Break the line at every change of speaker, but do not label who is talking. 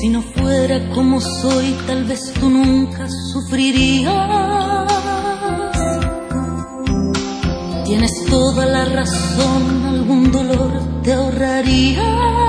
Si no fuera como soy, tal vez tú nunca sufrirías. Tienes toda la razón, algún dolor te ahorrarías.